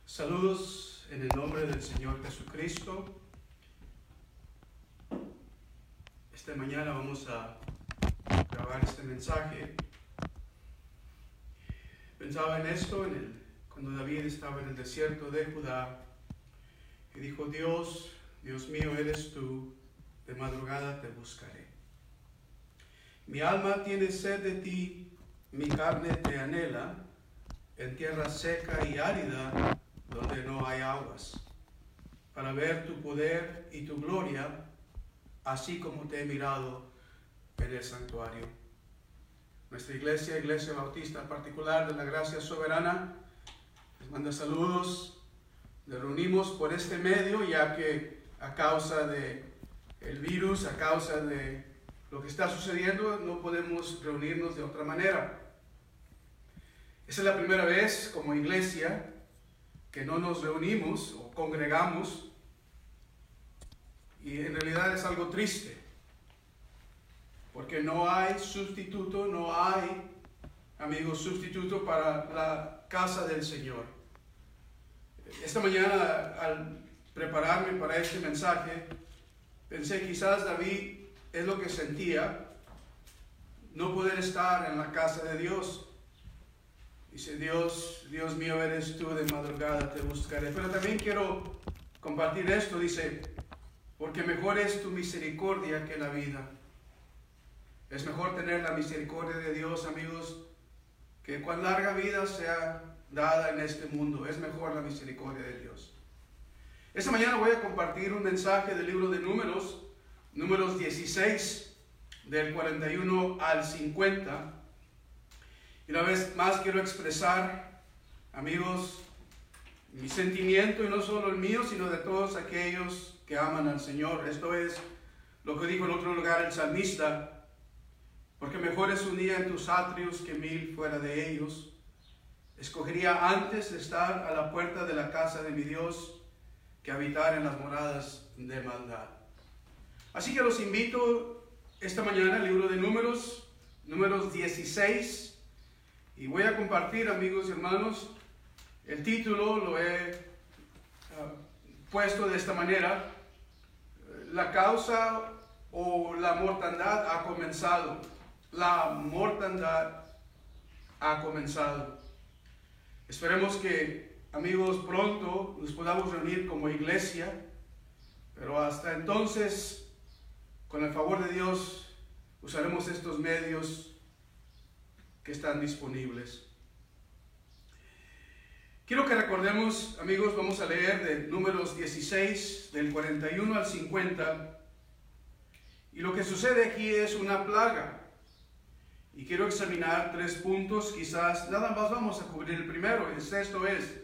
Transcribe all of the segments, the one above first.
Saludos en el nombre del Señor Jesucristo. Esta mañana vamos a grabar este mensaje. Pensaba en esto cuando David estaba en el desierto de Judá y dijo: Dios mío, eres tú, de madrugada te buscaré. Mi alma tiene sed de ti, mi carne te anhela, en tierra seca y árida, donde no hay aguas, para ver tu poder y tu gloria, así como te he mirado en el santuario. Nuestra Iglesia Bautista Particular de la Gracia Soberana, les manda saludos. Nos reunimos por este medio, ya que a causa del virus, a causa de lo que está sucediendo, no podemos reunirnos de otra manera. Esa es la primera vez como iglesia que no nos reunimos o congregamos, y en realidad es algo triste, porque no hay sustituto, no hay, amigos, sustituto para la casa del Señor. Esta mañana, al prepararme para este mensaje, pensé, quizás David es lo que sentía, no poder estar en la casa de Dios. Dice: Dios mío, eres tú, de madrugada te buscaré. Pero también quiero compartir esto, dice: porque mejor es tu misericordia que la vida. Es mejor tener la misericordia de Dios, amigos, que cuán larga vida sea dada en este mundo. Es mejor la misericordia de Dios. Esta mañana voy a compartir un mensaje del libro de Números 16, del 41 al 50. Y una vez más quiero expresar, amigos, mi sentimiento, y no solo el mío, sino de todos aquellos que aman al Señor. Esto es lo que dijo en otro lugar el salmista: porque mejor es un día en tus atrios que 1000 fuera de ellos. Escogería antes estar a la puerta de la casa de mi Dios que habitar en las moradas de maldad. Así que los invito esta mañana al libro de Números 16. Y voy a compartir, amigos y hermanos, el título lo he puesto de esta manera: la causa o la mortandad ha comenzado. La mortandad ha comenzado. Esperemos que, amigos, pronto nos podamos reunir como iglesia, pero hasta entonces, con el favor de Dios, usaremos estos medios que están disponibles. Quiero que recordemos, amigos, vamos a leer de Números 16, del 41 al 50, y lo que sucede aquí es una plaga, y quiero examinar 3 puntos. Quizás nada más vamos a cubrir el primero. Esto es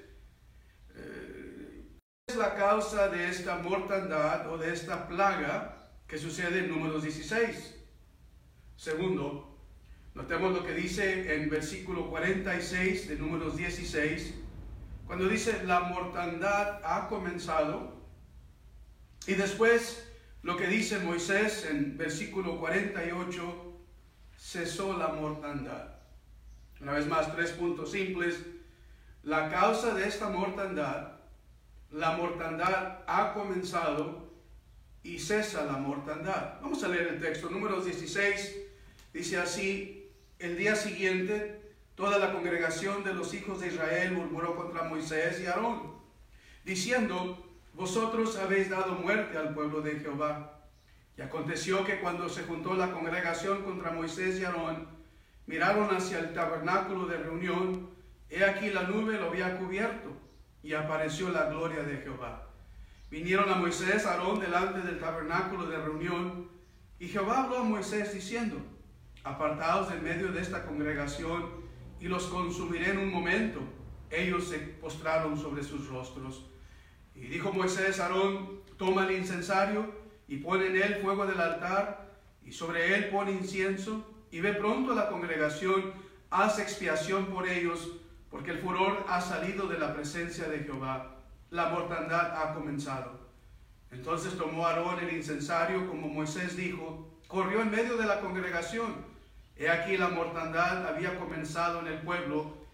la causa de esta mortandad o de esta plaga que sucede en Números 16. Segundo, notemos lo que dice en versículo 46 de Números 16, cuando dice: la mortandad ha comenzado. Y después lo que dice Moisés en versículo 48, cesó la mortandad. Una vez más, 3 puntos simples. La causa de esta mortandad, la mortandad ha comenzado y cesa la mortandad. Vamos a leer el texto. Números 16 dice así: el día siguiente, toda la congregación de los hijos de Israel murmuró contra Moisés y Aarón, diciendo: vosotros habéis dado muerte al pueblo de Jehová. Y aconteció que cuando se juntó la congregación contra Moisés y Aarón, miraron hacia el tabernáculo de reunión, he aquí la nube lo había cubierto, y apareció la gloria de Jehová. Vinieron a Moisés y Aarón delante del tabernáculo de reunión, y Jehová habló a Moisés diciendo: apartaos del medio de esta congregación, y los consumiré en un momento. Ellos se postraron sobre sus rostros. Y dijo Moisés a Aarón: toma el incensario, y pon en él fuego del altar, y sobre él pon incienso, y ve pronto a la congregación, haz expiación por ellos, porque el furor ha salido de la presencia de Jehová. La mortandad ha comenzado. Entonces tomó Aarón el incensario, como Moisés dijo, corrió en medio de la congregación. He aquí la mortandad había comenzado en el pueblo,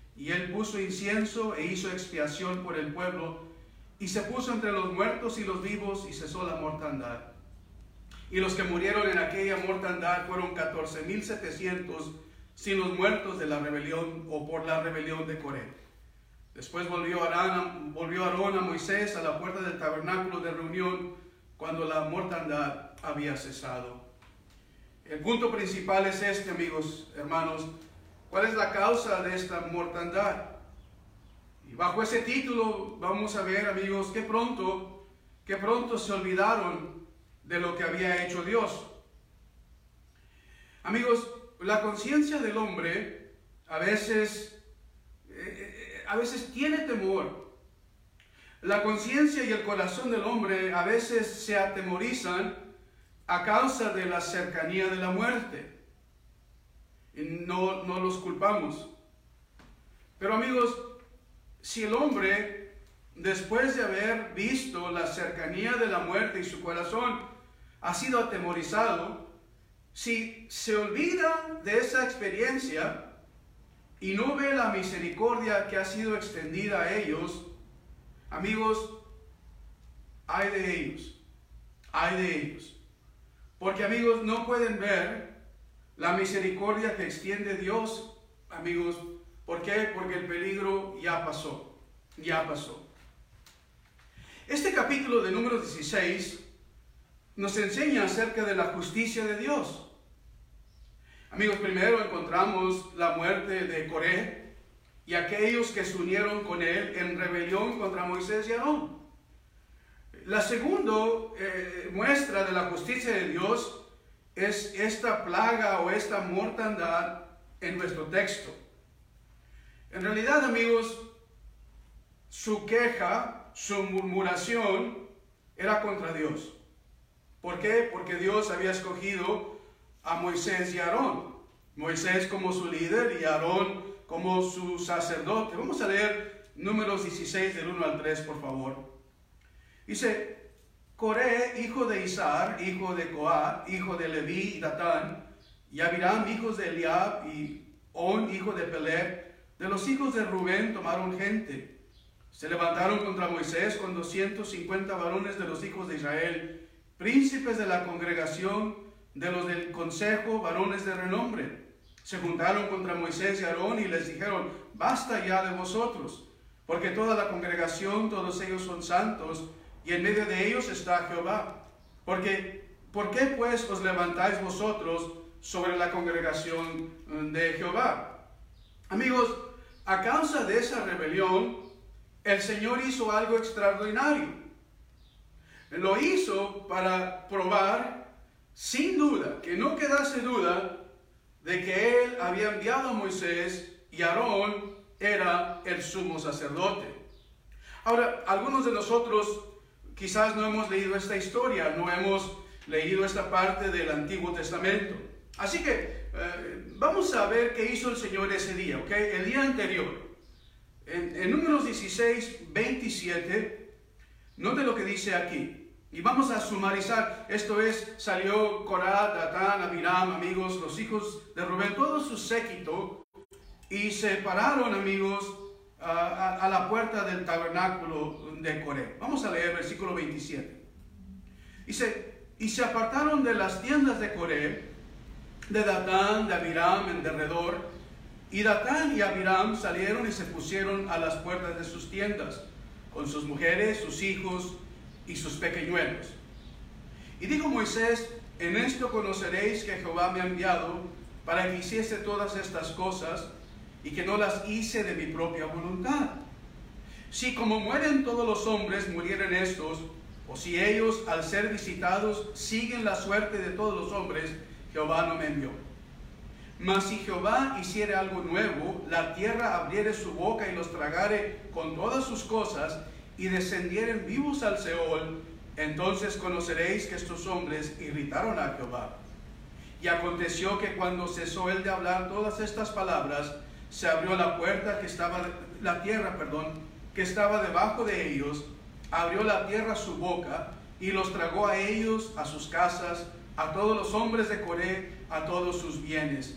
Y él puso incienso e hizo expiación por el pueblo, y se puso entre los muertos y los vivos, y cesó la mortandad. Y los que murieron en aquella mortandad fueron 14,700, sin los muertos de la rebelión o por la rebelión de Coré. Después volvió Aarón a Moisés a la puerta del tabernáculo de reunión, cuando la mortandad había cesado. El punto principal es este, amigos, hermanos. ¿Cuál es la causa de esta mortandad? Y bajo ese título vamos a ver, amigos, que pronto se olvidaron de lo que había hecho Dios. Amigos, la conciencia del hombre a veces tiene temor. La conciencia y el corazón del hombre a veces se atemorizan a causa de la cercanía de la muerte. Y no los culpamos. Pero amigos, si el hombre, después de haber visto la cercanía de la muerte y su corazón ha sido atemorizado, si se olvida de esa experiencia y no ve la misericordia que ha sido extendida a ellos, amigos, ay de ellos. Porque, amigos, no pueden ver la misericordia que extiende Dios, amigos. ¿Por qué? Porque el peligro ya pasó. Este capítulo de Números 16 nos enseña acerca de la justicia de Dios. Amigos, primero encontramos la muerte de Coré y aquellos que se unieron con él en rebelión contra Moisés y Aarón. La segunda muestra de la justicia de Dios es esta plaga o esta mortandad en nuestro texto. En realidad, amigos, su queja, su murmuración era contra Dios. ¿Por qué? Porque Dios había escogido a Moisés y Aarón. Moisés como su líder y Aarón como su sacerdote. Vamos a leer Números 16 del 1 al 3, por favor. Dice: Coré, hijo de Izhar, hijo de Coat, hijo de Leví y Datán, y Abiram, hijos de Eliab, y On, hijo de Peleg, de los hijos de Rubén tomaron gente. Se levantaron contra Moisés con 250 varones de los hijos de Israel, príncipes de la congregación, de los del consejo, varones de renombre. Se juntaron contra Moisés y Aarón y les dijeron: basta ya de vosotros, porque toda la congregación, todos ellos son santos, y en medio de ellos está Jehová. ¿Por qué pues os levantáis vosotros sobre la congregación de Jehová? Amigos, a causa de esa rebelión, el Señor hizo algo extraordinario. Lo hizo para probar, sin duda, que no quedase duda, de que Él había enviado a Moisés y Aarón era el sumo sacerdote. Ahora, algunos de nosotros quizás no hemos leído esta historia, no hemos leído esta parte del Antiguo Testamento. Así que vamos a ver qué hizo el Señor ese día, ¿ok? El día anterior. En Números 16, 27, note lo que dice aquí. Y vamos a sumarizar. Esto es, salió Corá, Datán, Abiram, amigos, los hijos de Rubén, todo su séquito, y se pararon, amigos, a la puerta del tabernáculo de Coré. Vamos a leer versículo 27. Dice: y se apartaron de las tiendas de Coré, de Datán, de Abiram en derredor, y Datán y Abiram salieron y se pusieron a las puertas de sus tiendas, con sus mujeres, sus hijos y sus pequeñuelos. Y dijo Moisés: en esto conoceréis que Jehová me ha enviado para que hiciese todas estas cosas, y que no las hice de mi propia voluntad. Si como mueren todos los hombres, murieren estos, o si ellos al ser visitados siguen la suerte de todos los hombres, Jehová no me envió. Mas si Jehová hiciere algo nuevo, la tierra abriere su boca y los tragare con todas sus cosas, y descendieren vivos al Seol, entonces conoceréis que estos hombres irritaron a Jehová. Y aconteció que cuando cesó él de hablar todas estas palabras, se abrió la puerta la tierra que estaba debajo de ellos, abrió la tierra su boca, y los tragó a ellos, a sus casas, a todos los hombres de Coré, a todos sus bienes.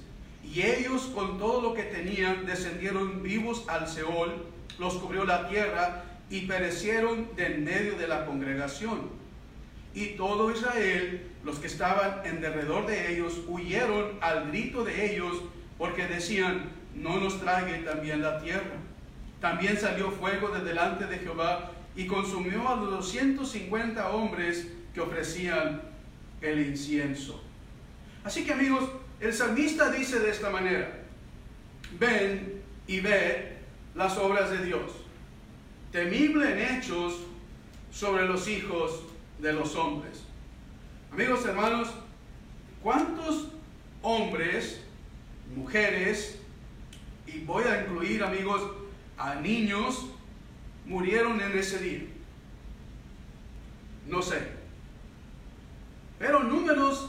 y ellos con todo lo que tenían descendieron vivos al Seol, los cubrió la tierra y perecieron de en medio de la congregación. Y todo Israel, los que estaban en derredor de ellos, huyeron al grito de ellos, porque decían: no nos trague también la tierra. También salió fuego de delante de Jehová y consumió a los 250 hombres que ofrecían el incienso. Así que, amigos, el salmista dice de esta manera: ven y ve las obras de Dios, temible en hechos sobre los hijos de los hombres. Amigos, hermanos, ¿cuántos hombres, mujeres, y voy a incluir, amigos, a niños, murieron en ese día? No sé. Pero Números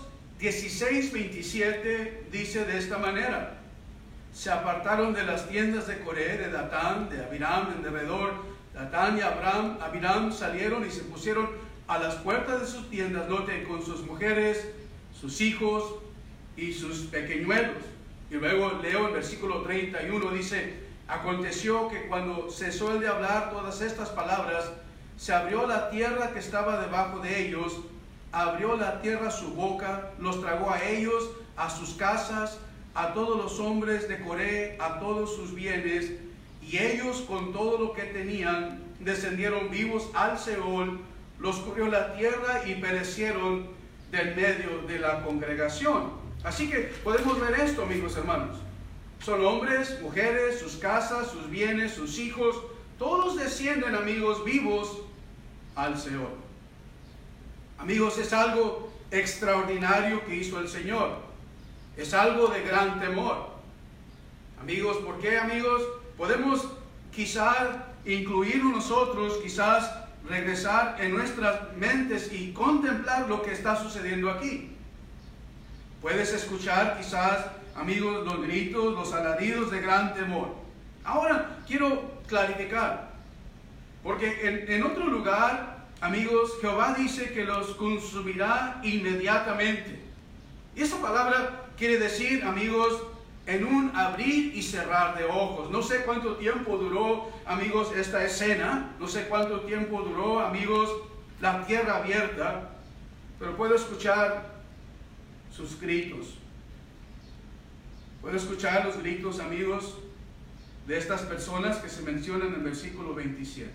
16:27 dice de esta manera: se apartaron de las tiendas de Coré, de Datán, de Abiram en derredor. Datán y Abiram salieron y se pusieron a las puertas de sus tiendas, note, con sus mujeres, sus hijos y sus pequeñuelos. Y luego leo el versículo 31, dice: aconteció que cuando cesó el de hablar todas estas palabras, se abrió la tierra que estaba debajo de ellos, abrió la tierra su boca, los tragó a ellos, a sus casas, a todos los hombres de Coré, a todos sus bienes, y ellos con todo lo que tenían descendieron vivos al Seol, los cubrió la tierra y perecieron del medio de la congregación. Así que podemos ver esto, amigos hermanos. Son hombres, mujeres, sus casas, sus bienes, sus hijos, todos descienden, amigos, vivos al Seol. Amigos, es algo extraordinario que hizo el Señor. Es algo de gran temor. Amigos, ¿por qué, amigos? Podemos quizás incluirnos nosotros, quizás regresar en nuestras mentes y contemplar lo que está sucediendo aquí. Puedes escuchar quizás, amigos, los gritos, los alaridos de gran temor. Ahora quiero clarificar, porque en otro lugar, amigos, Jehová dice que los consumirá inmediatamente. Y esa palabra quiere decir, amigos, en un abrir y cerrar de ojos. No sé cuánto tiempo duró, amigos, esta escena. No sé cuánto tiempo duró, amigos, la tierra abierta. Pero puedo escuchar sus gritos. Puedo escuchar los gritos, amigos, de estas personas que se mencionan en el versículo 27.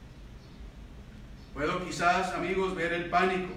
Puedo quizás, amigos, ver el pánico.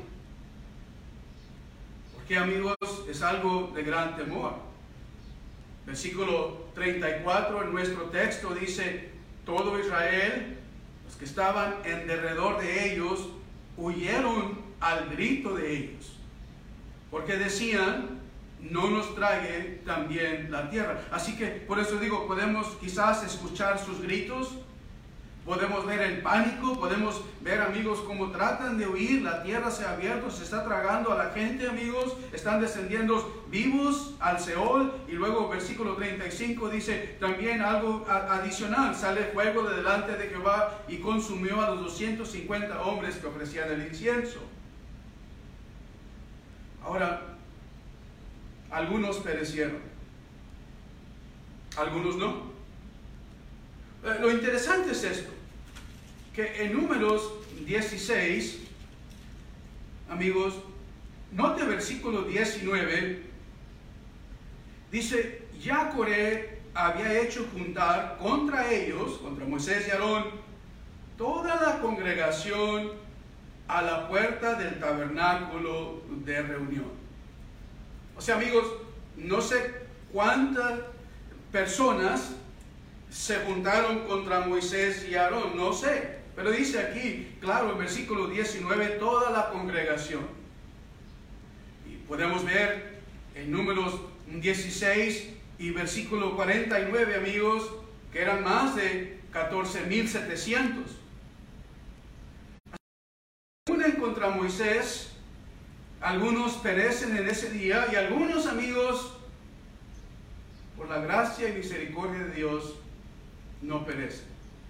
Porque, amigos, es algo de gran temor. Versículo 34 en nuestro texto dice: todo Israel, los que estaban en derredor de ellos, huyeron al grito de ellos, porque decían: no nos trague también la tierra. Así que por eso digo, podemos quizás escuchar sus gritos, podemos ver el pánico, podemos ver, amigos, cómo tratan de huir. La tierra se ha abierto, se está tragando a la gente, amigos, están descendiendo vivos al Seol. Y luego versículo 35 dice también algo adicional: sale fuego de delante de Jehová y consumió a los 250 hombres que ofrecían el incienso. Ahora, algunos perecieron, algunos no. Lo interesante es esto, que en Números 16, amigos, note versículo 19, dice: ya Coré había hecho juntar contra ellos, contra Moisés y Aarón, toda la congregación a la puerta del tabernáculo de reunión. O sea, amigos, no sé cuántas personas se juntaron contra Moisés y Aarón, no sé, pero dice aquí, claro, en versículo 19, toda la congregación. Y podemos ver en Números 16 y versículo 49, amigos, que eran más de 14,700. Unen contra Moisés, algunos perecen en ese día, y algunos, amigos, por la gracia y misericordia de Dios, no perecen.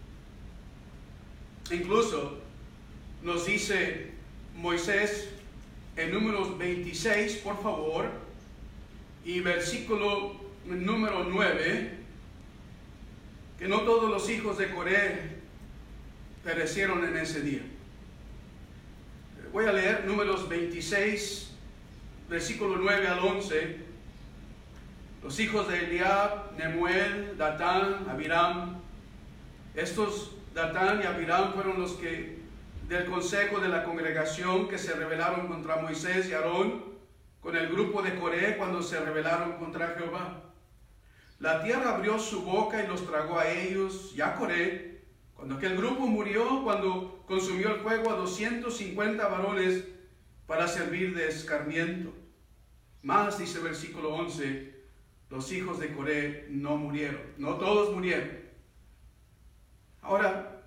Incluso nos dice Moisés en Números 26, por favor, y versículo número 9, que no todos los hijos de Coré perecieron en ese día. Voy a leer Números 26, versículo 9 al 11. Los hijos de Eliab, Nemuel, Datán, Abiram. Estos Datán y Abiram fueron los que del consejo de la congregación que se rebelaron contra Moisés y Aarón con el grupo de Coré cuando se rebelaron contra Jehová. La tierra abrió su boca y los tragó a ellos y a Coré, cuando aquel grupo murió, cuando consumió el fuego a 250 varones para servir de escarmiento. Más, dice el versículo 11, los hijos de Coré no murieron, no todos murieron. Ahora,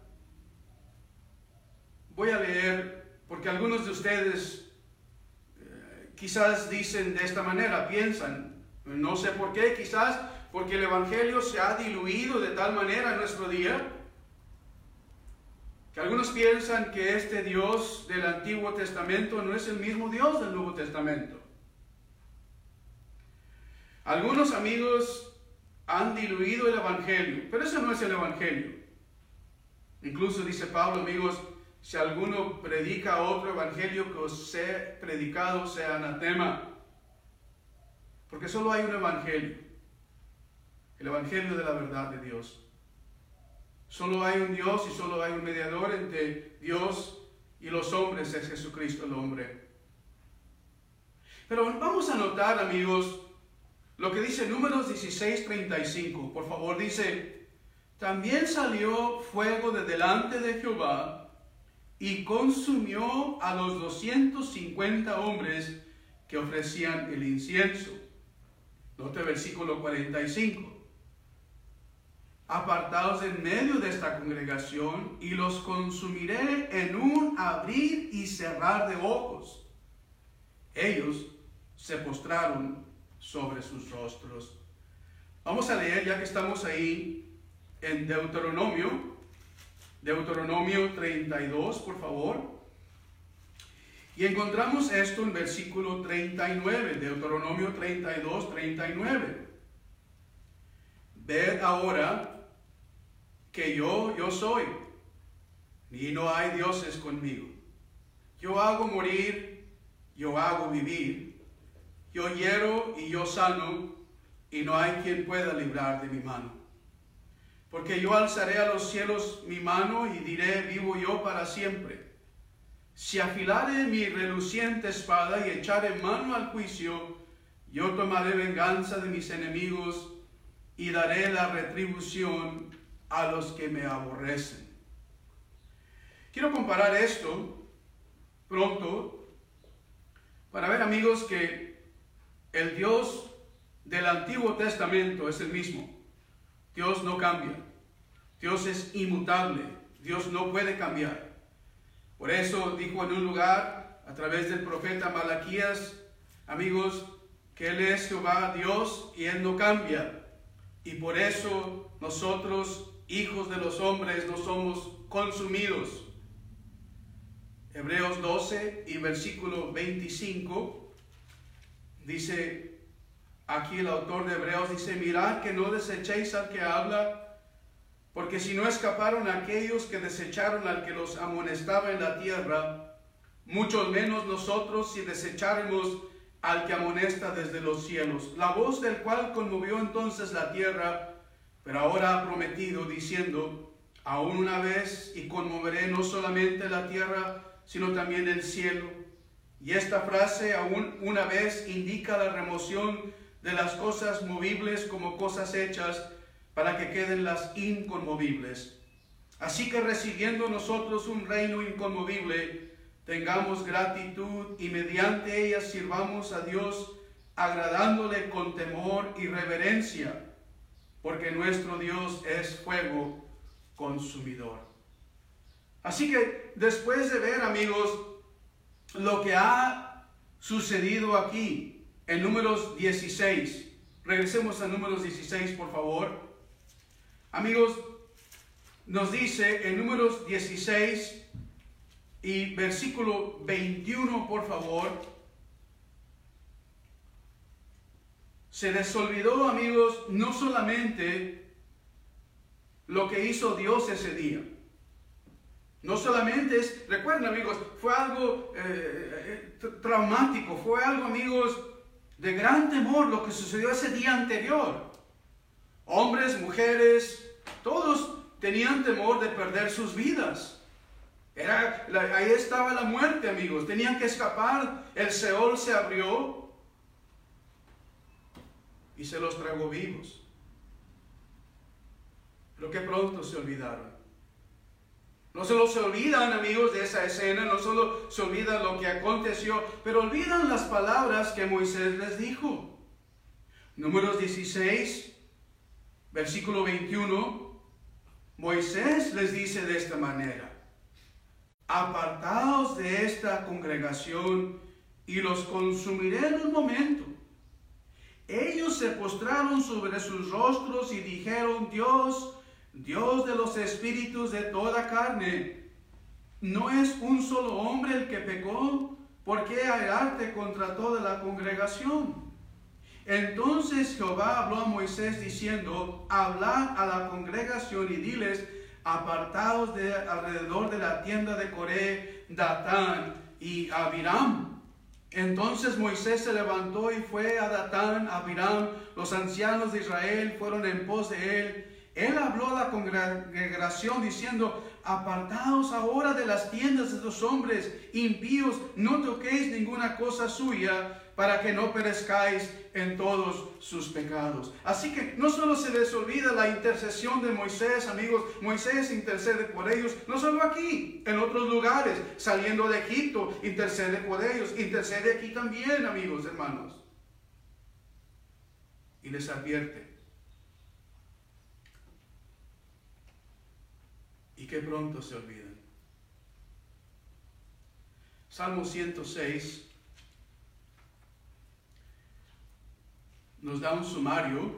voy a leer, porque algunos de ustedes quizás dicen de esta manera, piensan, no sé por qué, quizás porque el Evangelio se ha diluido de tal manera en nuestro día, que algunos piensan que este Dios del Antiguo Testamento no es el mismo Dios del Nuevo Testamento. Algunos amigos han diluido el Evangelio, pero ese no es el Evangelio. Incluso dice Pablo, amigos, si alguno predica otro evangelio que os he predicado, sea anatema. Porque solo hay un evangelio, el evangelio de la verdad de Dios. Solo hay un Dios y solo hay un mediador entre Dios y los hombres, es Jesucristo el hombre. Pero vamos a notar, amigos, lo que dice Números 16:35. Por favor, dice, también salió fuego de delante de Jehová y consumió a los 250 hombres que ofrecían el incienso. Note versículo 45. Apartaos en medio de esta congregación y los consumiré en un abrir y cerrar de ojos. Ellos se postraron sobre sus rostros. Vamos a leer, ya que estamos ahí, en Deuteronomio 32, por favor. Y encontramos esto en versículo 39, Deuteronomio 32, 39. Ved ahora que yo soy, y no hay dioses conmigo. Yo hago morir, yo hago vivir, yo hiero y yo sano, y no hay quien pueda librar de mi mano. Porque yo alzaré a los cielos mi mano y diré, vivo yo para siempre. Si afilare mi reluciente espada y echare mano al juicio, yo tomaré venganza de mis enemigos y daré la retribución a los que me aborrecen. Quiero comparar esto pronto para ver, amigos, que el Dios del Antiguo Testamento es el mismo. Dios no cambia. Dios es inmutable. Dios no puede cambiar. Por eso dijo en un lugar, a través del profeta Malaquías, amigos, que Él es Jehová Dios y Él no cambia. Y por eso nosotros, hijos de los hombres, no somos consumidos. Hebreos 12 y versículo 25, dice, aquí el autor de Hebreos dice, mirad que no desechéis al que habla, porque si no escaparon aquellos que desecharon al que los amonestaba en la tierra, mucho menos nosotros si desecháramos al que amonesta desde los cielos, la voz del cual conmovió entonces la tierra, pero ahora ha prometido diciendo, aún una vez y conmoveré no solamente la tierra, sino también el cielo. Y esta frase, aún una vez, indica la remoción de las cosas movibles como cosas hechas, para que queden las inconmovibles. Así que recibiendo nosotros un reino inconmovible, tengamos gratitud y mediante ella sirvamos a Dios, agradándole con temor y reverencia, porque nuestro Dios es fuego consumidor. Así que después de ver, amigos, lo que ha sucedido aquí en Números 16, regresemos a Números 16, por favor. Amigos, nos dice en Números 16 y versículo 21, por favor. Se les olvidó, amigos, no solamente lo que hizo Dios ese día. No solamente recuerden, amigos, fue algo traumático, fue algo, amigos, de gran temor lo que sucedió ese día anterior. Hombres, mujeres, todos tenían temor de perder sus vidas. Ahí estaba la muerte, amigos. Tenían que escapar. El Seol se abrió y se los tragó vivos. Pero que pronto se olvidaron. No solo se olvidan, amigos, de esa escena, no solo se olvidan lo que aconteció, pero olvidan las palabras que Moisés les dijo. Números 16, versículo 21, Moisés les dice de esta manera: apartaos de esta congregación y los consumiré en un momento. Ellos se postraron sobre sus rostros y dijeron: Dios de los espíritus de toda carne, ¿no es un solo hombre el que pecó? ¿Por qué airarte contra toda la congregación? Entonces Jehová habló a Moisés diciendo: hablad a la congregación y diles: apartaos de alrededor de la tienda de Coré, Datán y Abiram. Entonces Moisés se levantó y fue a Datán, Abiram. Los ancianos de Israel fueron en pos de él. Él habló a la congregación diciendo: apartaos ahora de las tiendas de los hombres impíos, no toquéis ninguna cosa suya, para que no perezcáis en todos sus pecados. Así que no solo se les olvida la intercesión de Moisés, amigos. Moisés intercede por ellos, no solo aquí, en otros lugares, saliendo de Egipto, intercede por ellos, intercede aquí también, amigos, hermanos. Y les advierte: y que pronto se olvidan. Salmo 106 nos da un sumario.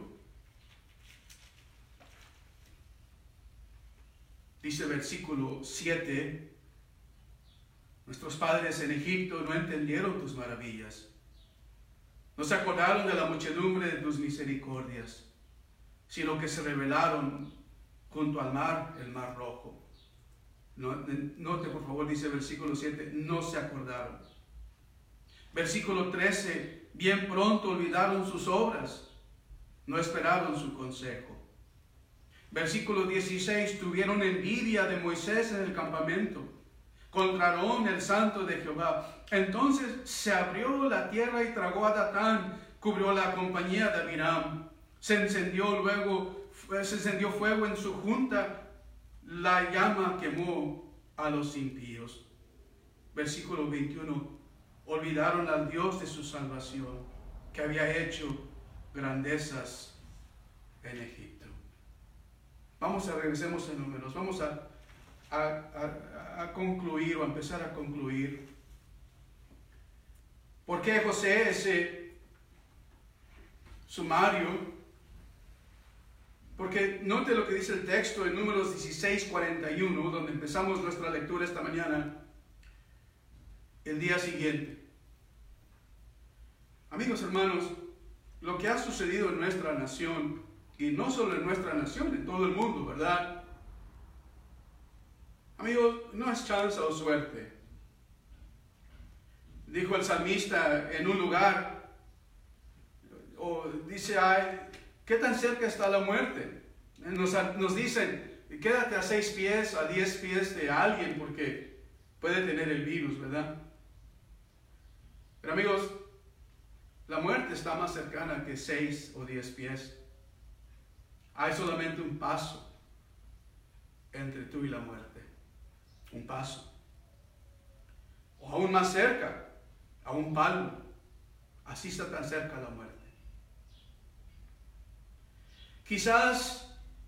Dice versículo 7: nuestros padres en Egipto no entendieron tus maravillas, no se acordaron de la muchedumbre de tus misericordias, sino que se rebelaron junto al mar, el mar rojo. Note por favor, dice versículo 7, no se acordaron. Versículo 13, bien pronto olvidaron sus obras, no esperaron su consejo. Versículo 16, tuvieron envidia de Moisés en el campamento, contra Aarón, el santo de Jehová. Entonces se abrió la tierra y tragó a Datán, cubrió la compañía de Abiram. Se encendió fuego en su junta, la llama quemó a los impíos. Versículo 21, olvidaron al Dios de su salvación, que había hecho grandezas en Egipto. Regresemos a Números, vamos a concluir o a empezar a concluir. ¿Por qué José, ese sumario? Porque note lo que dice el texto en Números 16:41, donde empezamos nuestra lectura esta mañana. El día siguiente, amigos, hermanos, lo que ha sucedido en nuestra nación, y no solo en nuestra nación, en todo el mundo, ¿verdad? Amigos, no es chance o suerte. Dijo el salmista en un lugar, o dice: ay, ¿qué tan cerca está la muerte? Nos dicen: quédate a 6 pies, a 10 pies de alguien, porque puede tener el virus, ¿verdad? Pero amigos, la muerte está más cercana que 6 o 10 pies. Hay solamente un paso entre tú y la muerte. Un paso. O aún más cerca, a un palo. Así está tan cerca la muerte. Quizás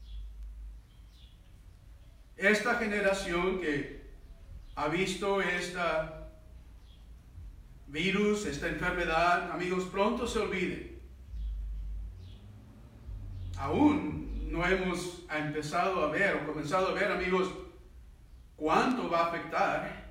esta generación que ha visto esta virus, esta enfermedad, amigos, pronto se olvide. Aún no hemos empezado a ver o comenzado a ver, amigos, cuánto va a afectar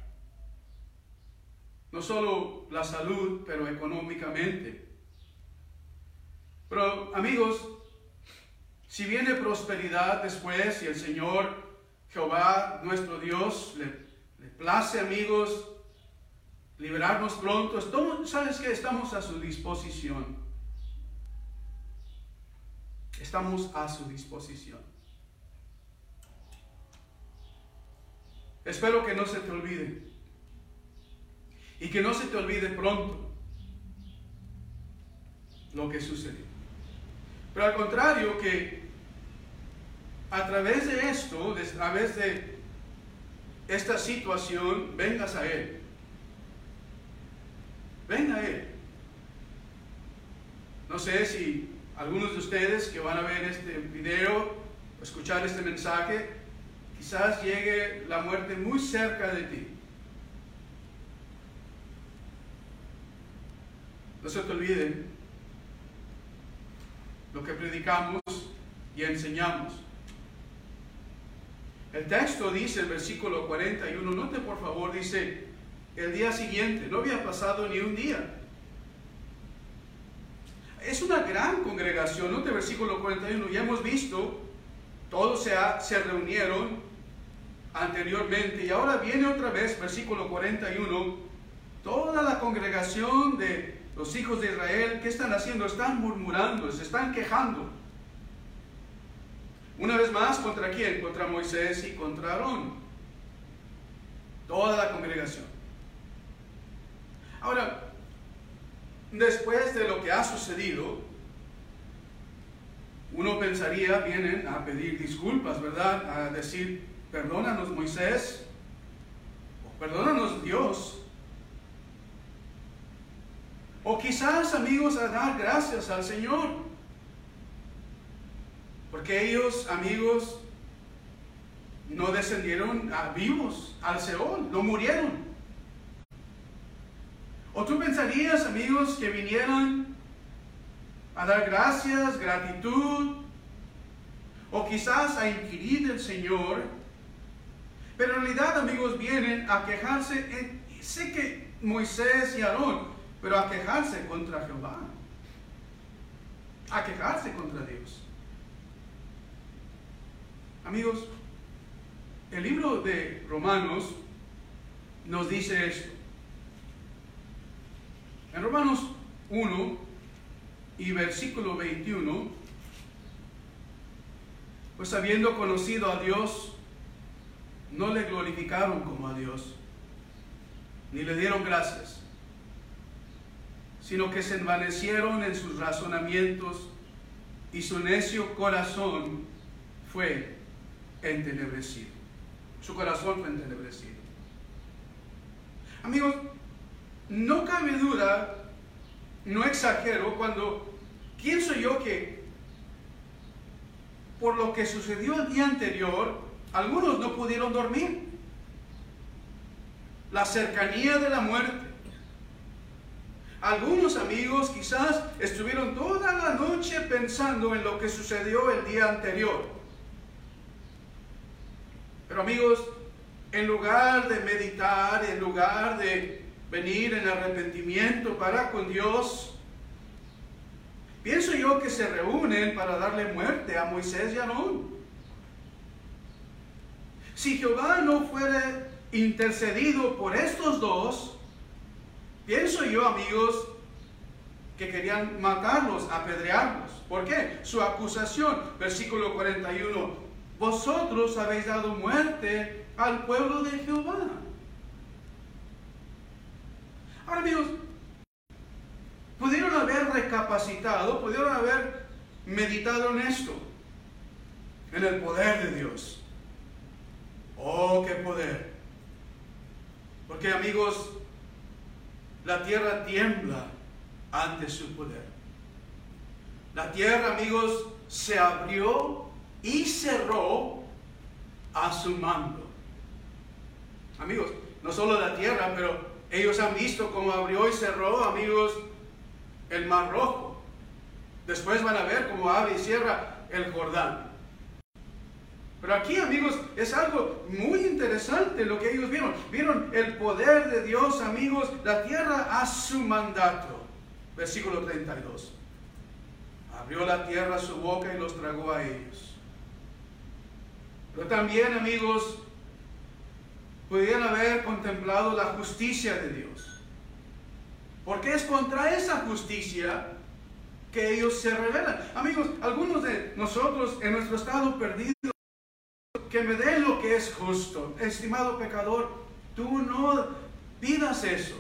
no solo la salud, pero económicamente. Pero amigos, si viene prosperidad después y el Señor Jehová, nuestro Dios, le place, amigos, liberarnos pronto, ¿sabes qué? Estamos a su disposición. Estamos a su disposición. Espero que no se te olvide. Y que no se te olvide pronto lo que sucedió. Pero al contrario, que a través de esto, a través de esta situación, vengas a Él. Venga a Él. No sé si algunos de ustedes que van a ver este video, o escuchar este mensaje, quizás llegue la muerte muy cerca de ti. No se te olvide lo que predicamos y enseñamos. El texto dice, el versículo 41, note por favor, dice, el día siguiente, no había pasado ni un día. Es una gran congregación, note el versículo 41, ya hemos visto, todos se reunieron anteriormente y ahora viene otra vez, versículo 41, toda la congregación de los hijos de Israel, ¿qué están haciendo? Están murmurando, se están quejando. Una vez más, ¿contra quién? Contra Moisés y contra Aarón. Toda la congregación. Ahora, después de lo que ha sucedido, uno pensaría, vienen a pedir disculpas, ¿verdad? A decir, perdónanos Moisés, o perdónanos Dios. O quizás, amigos, a dar gracias al Señor. Porque ellos, amigos, no descendieron vivos al Seol, no murieron. O tú pensarías, amigos, que vinieran a dar gracias, gratitud, o quizás a inquirir del Señor. Pero en realidad, amigos, vienen a quejarse, sé que Moisés y Aarón, pero a quejarse contra Jehová, a quejarse contra Dios. Amigos, el libro de Romanos nos dice esto. En Romanos 1 y versículo 21, pues habiendo conocido a Dios, no le glorificaron como a Dios, ni le dieron gracias, sino que se envanecieron en sus razonamientos y su necio corazón fue entenebrecido. Su corazón fue entenebrecido. Amigos, no cabe duda, no exagero, cuando pienso yo que por lo que sucedió el día anterior, algunos no pudieron dormir. La cercanía de la muerte. Algunos amigos quizás estuvieron toda la noche pensando en lo que sucedió el día anterior. Pero amigos, en lugar de meditar, en lugar de venir en arrepentimiento para con Dios, pienso yo que se reúnen para darle muerte a Moisés y Aarón. Si Jehová no fuera intercedido por estos dos, pienso yo, amigos, que querían matarlos, apedrearlos. ¿Por qué? Su acusación, versículo 41, vosotros habéis dado muerte al pueblo de Jehová. Ahora, amigos, pudieron haber recapacitado, pudieron haber meditado en esto, en el poder de Dios. ¡Oh, qué poder! Porque, amigos, la tierra tiembla ante su poder. La tierra, amigos, se abrió y cerró a su mando. Amigos, no solo la tierra, pero ellos han visto cómo abrió y cerró, amigos, el Mar Rojo. Después van a ver cómo abre y cierra el Jordán. Pero aquí, amigos, es algo muy interesante lo que ellos vieron. Vieron el poder de Dios, amigos, la tierra a su mandato. Versículo 32. Abrió la tierra su boca y los tragó a ellos. Pero también, amigos, pudieran haber contemplado la justicia de Dios. Porque es contra esa justicia que ellos se rebelan. Amigos, algunos de nosotros en nuestro estado perdido, que me den lo que es justo. Estimado pecador, tú no pidas eso.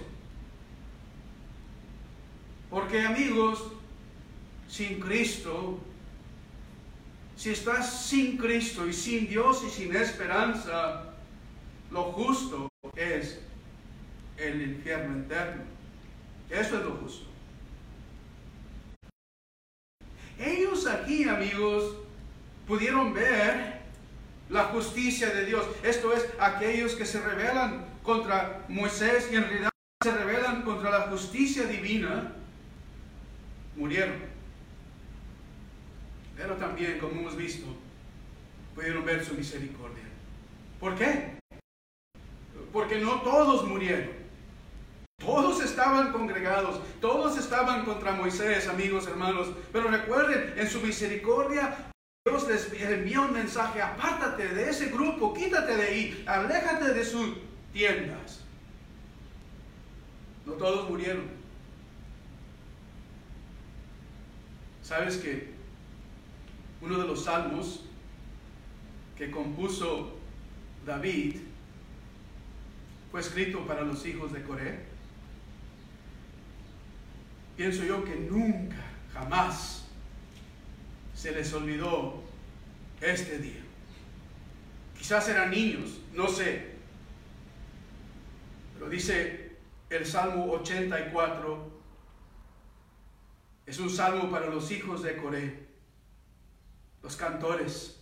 Porque, amigos, sin Cristo, si estás sin Cristo y sin Dios y sin esperanza, lo justo es el infierno eterno. Eso es lo justo. Ellos aquí, amigos, pudieron ver la justicia de Dios. Esto es, aquellos que se rebelan contra Moisés y en realidad se rebelan contra la justicia divina, murieron. Pero también, como hemos visto, pudieron ver su misericordia. ¿Por qué? Porque no todos murieron. Todos estaban congregados, todos estaban contra Moisés, amigos, hermanos. Pero recuerden, en su misericordia, Dios les envía un mensaje: apártate de ese grupo, quítate de ahí, aléjate de sus tiendas. No todos murieron. ¿Sabes que uno de los salmos que compuso David fue escrito para los hijos de Coré? Pienso yo que nunca, jamás se les olvidó este día. Quizás eran niños, no sé. Pero dice el Salmo 84, es un salmo para los hijos de Coré, los cantores.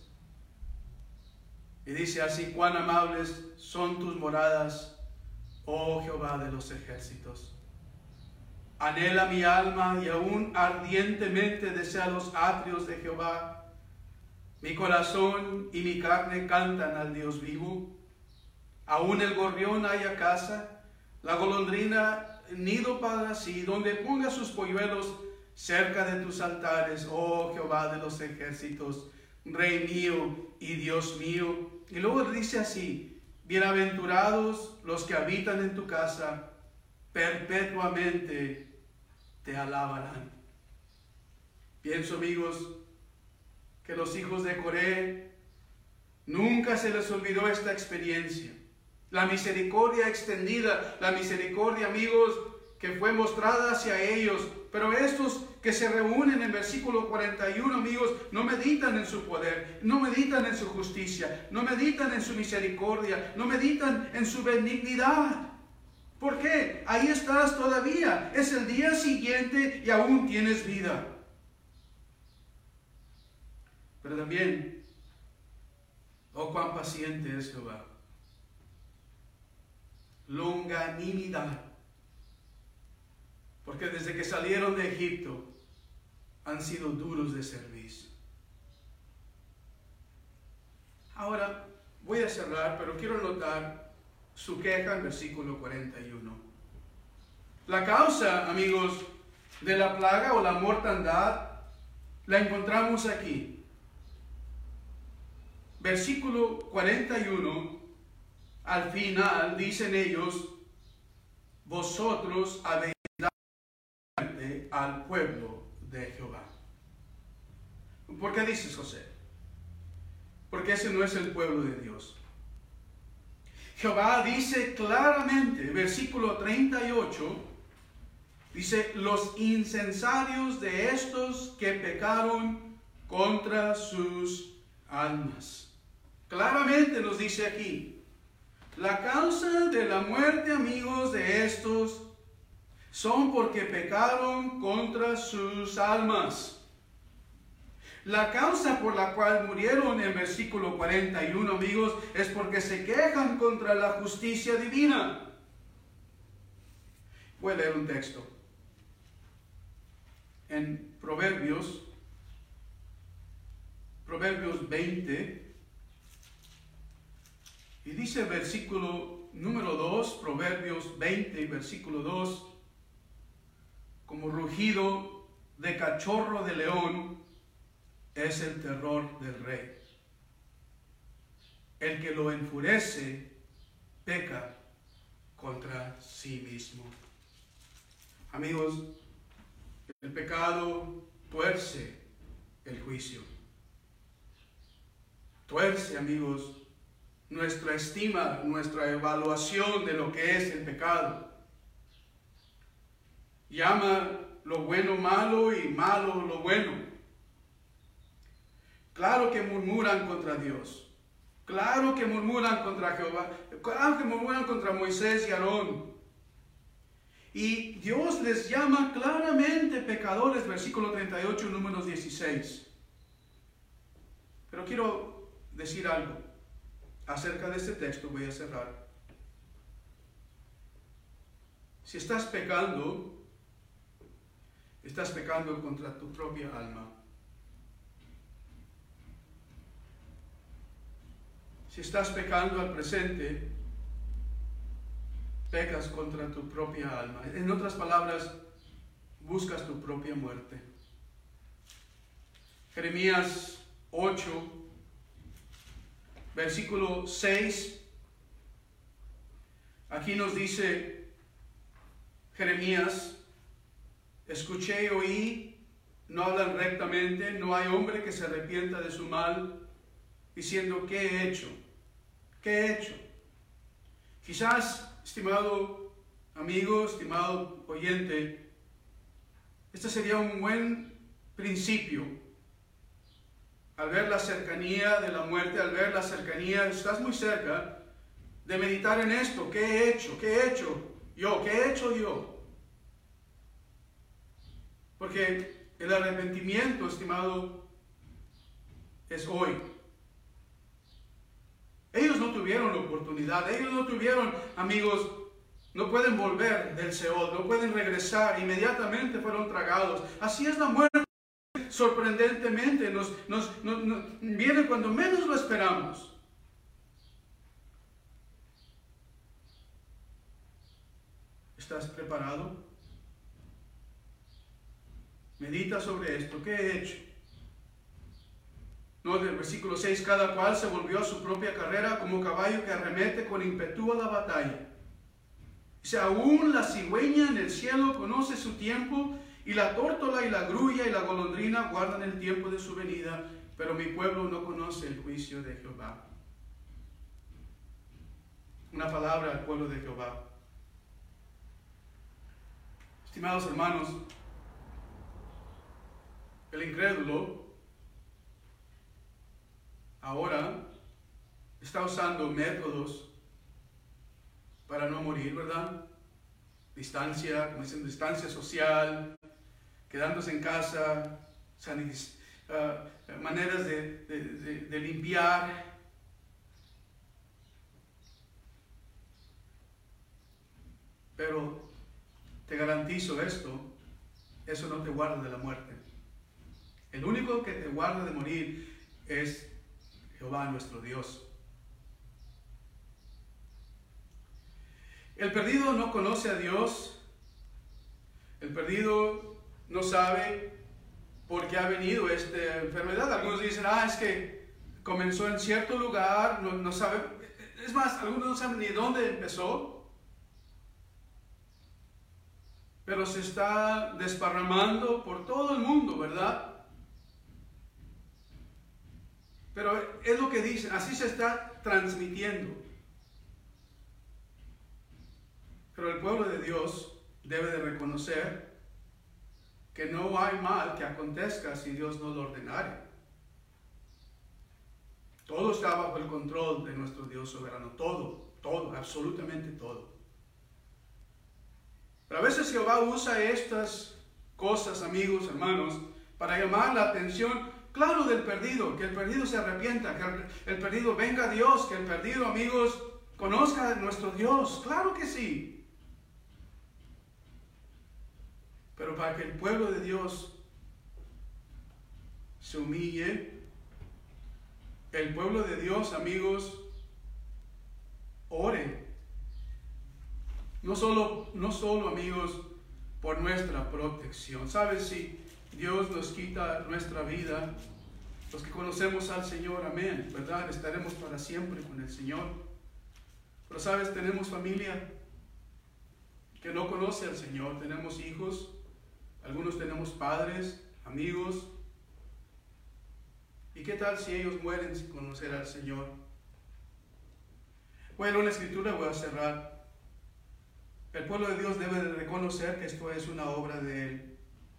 Y dice así: cuán amables son tus moradas, oh Jehová de los ejércitos. Anhela mi alma y aún ardientemente desea los atrios de Jehová. Mi corazón y mi carne cantan al Dios vivo. Aún el gorrión haya casa, la golondrina nido para sí, donde ponga sus polluelos cerca de tus altares, oh Jehová de los ejércitos, Rey mío y Dios mío. Y luego dice así: bienaventurados los que habitan en tu casa, perpetuamente te alabarán. Pienso, amigos, que los hijos de Coré nunca se les olvidó esta experiencia. La misericordia extendida, la misericordia, amigos, que fue mostrada hacia ellos. Pero estos que se reúnen en versículo 41, amigos, no meditan en su poder, no meditan en su justicia, no meditan en su misericordia, no meditan en su benignidad. ¿Por qué? Ahí estás todavía. Es el día siguiente y aún tienes vida. Pero también, oh cuán paciente es Jehová. Longanimidad. Porque desde que salieron de Egipto han sido duros de servicio. Ahora voy a cerrar, pero quiero notar su queja en versículo 41. La causa, amigos, de la plaga o la mortandad la encontramos aquí. Versículo 41, al final dicen ellos: vosotros habéis dado muerte al pueblo de Jehová. ¿Por qué dices, José? Porque ese no es el pueblo de Dios. Jehová dice claramente, versículo 38, dice: los incensarios de estos que pecaron contra sus almas. Claramente nos dice aquí, la causa de la muerte, amigos, de estos son porque pecaron contra sus almas. La causa por la cual murieron en versículo 41, amigos, es porque se quejan contra la justicia divina. Voy a leer un texto. En Proverbios 20, y dice versículo número 2, Proverbios 20, versículo 2, como rugido de cachorro de león es el terror del rey. El que lo enfurece peca contra sí mismo. Amigos, el pecado tuerce el juicio. Tuerce, amigos, nuestra estima, nuestra evaluación de lo que es el pecado. Llama lo bueno malo y malo lo bueno. Claro que murmuran contra Dios. Claro que murmuran contra Jehová. Claro que murmuran contra Moisés y Aarón. Y Dios les llama claramente pecadores, versículo 38, números 16. Pero quiero decir algo acerca de este texto, voy a cerrar. Si estás pecando contra tu propia alma. Si estás pecando al presente, pecas contra tu propia alma. En otras palabras, buscas tu propia muerte. Jeremías 8, versículo 6. Aquí nos dice Jeremías: escuché y oí, no hablan rectamente, no hay hombre que se arrepienta de su mal, diciendo, ¿qué he hecho? ¿Qué he hecho? Quizás, estimado amigo, estimado oyente, este sería un buen principio. Al ver la cercanía de la muerte, al ver la cercanía, estás muy cerca, de meditar en esto. ¿Qué he hecho? ¿Qué he hecho yo? ¿Qué he hecho yo? Porque el arrepentimiento, estimado, es hoy. Ellos no tuvieron la oportunidad, ellos no tuvieron, amigos, no pueden volver del Seol, no pueden regresar, inmediatamente fueron tragados. Así es la muerte, sorprendentemente, nos viene cuando menos lo esperamos. ¿Estás preparado? Medita sobre esto. ¿Qué he hecho? No, del versículo 6, cada cual se volvió a su propia carrera como caballo que arremete con ímpetu a la batalla. Dice, aún la cigüeña en el cielo conoce su tiempo, y la tórtola y la grulla y la golondrina guardan el tiempo de su venida, pero mi pueblo no conoce el juicio de Jehová. Una palabra al pueblo de Jehová. Estimados hermanos, el incrédulo ahora está usando métodos para no morir, ¿verdad? Distancia, como dicen, distancia social, quedándose en casa, maneras de limpiar. Pero te garantizo esto, eso no te guarda de la muerte. El único que te guarda de morir es Jehová nuestro Dios. El perdido no conoce a Dios. El perdido no sabe por qué ha venido esta enfermedad. Algunos dicen, es que comenzó en cierto lugar, no sabe. Es más, algunos no saben ni dónde empezó. Pero se está desparramando por todo el mundo, ¿verdad? Pero es lo que dicen, así se está transmitiendo. Pero el pueblo de Dios debe de reconocer que no hay mal que acontezca si Dios no lo ordenara. Todo está bajo el control de nuestro Dios soberano. Todo, absolutamente todo. Pero a veces Jehová usa estas cosas, amigos, hermanos, para llamar la atención, claro, del perdido, que el perdido se arrepienta, que el perdido venga a Dios, que el perdido, amigos, conozca a nuestro Dios. Claro que sí. Pero para que el pueblo de Dios se humille, el pueblo de Dios, amigos, ore. No solo, amigos, por nuestra protección. ¿Sabes? Dios nos quita nuestra vida, los que conocemos al Señor, amén, ¿verdad? Estaremos para siempre con el Señor. Pero sabes, tenemos familia que no conoce al Señor, tenemos hijos, algunos tenemos padres, amigos. ¿Y qué tal si ellos mueren sin conocer al Señor? Voy a leer una escritura, voy a cerrar. El pueblo de Dios debe de reconocer que esto es una obra de Él.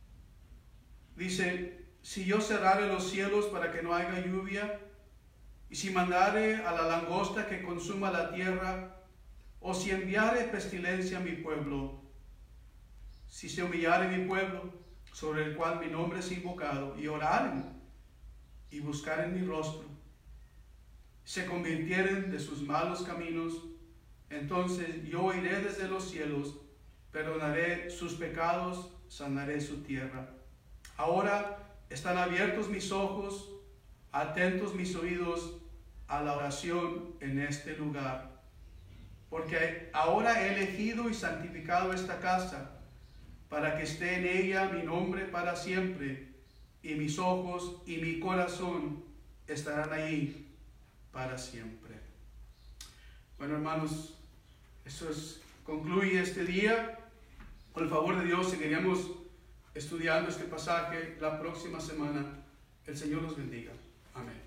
Dice, si yo cerrare los cielos para que no haya lluvia, y si mandare a la langosta que consuma la tierra, o si enviare pestilencia a mi pueblo, si se humillare mi pueblo, sobre el cual mi nombre es invocado, y oraren, y buscaren mi rostro, se convirtieren de sus malos caminos, entonces yo oiré desde los cielos, perdonaré sus pecados, sanaré su tierra. Ahora están abiertos mis ojos, atentos mis oídos a la oración en este lugar. Porque ahora he elegido y santificado esta casa, para que esté en ella mi nombre para siempre, y mis ojos y mi corazón estarán ahí para siempre. Bueno, hermanos, concluye este día. Con el favor de Dios seguiremos estudiando este pasaje la próxima semana. El Señor los bendiga. Amén.